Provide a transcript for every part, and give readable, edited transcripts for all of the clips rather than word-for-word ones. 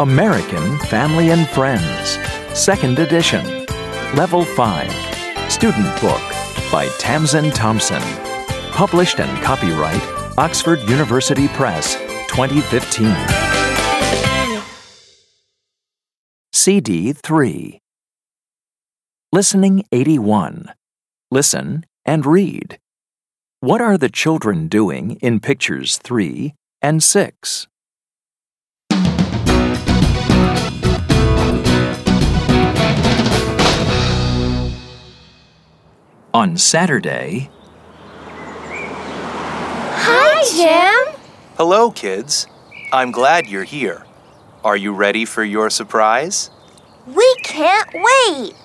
American Family and Friends, 2nd edition, Level 5, Student Book by Tamsin Thompson. Published and copyright Oxford University Press, 2015. CD 3. Listening 81. Listen and read. What are the children doing in pictures 3 and 6? On Saturday. Hi, Jim! Hello, kids. I'm glad you're here. Are you ready for your surprise? We can't wait!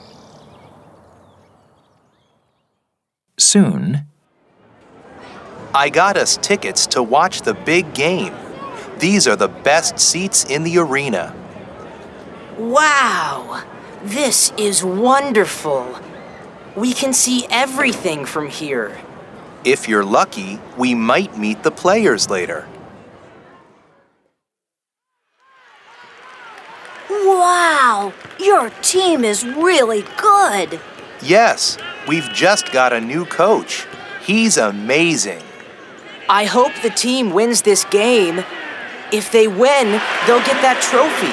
Soon. I got us tickets to watch the big game. These are the best seats in the arena. Wow! This is wonderful. We can see everything from here. If you're lucky, we might meet the players later. Wow! Your team is really good! Yes, we've just got a new coach. He's amazing. I hope the team wins this game. If they win, they'll get that trophy.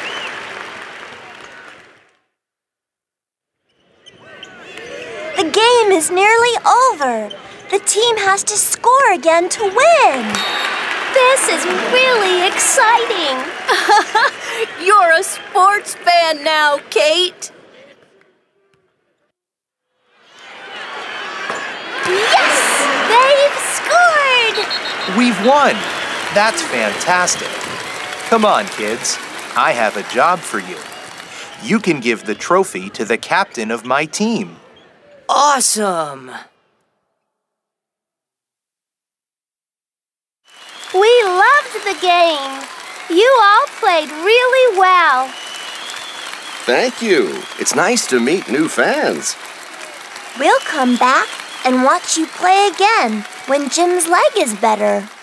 The game is nearly over. The team has to score again to win. This is really exciting. You're a sports fan now, Kate. Yes! They've scored! We've won. That's fantastic. Come on, kids. I have a job for you. You can give the trophy to the captain of my team. Awesome! We loved the game. You all played really well. Thank you. It's nice to meet new fans. We'll come back and watch you play again when Jim's leg is better.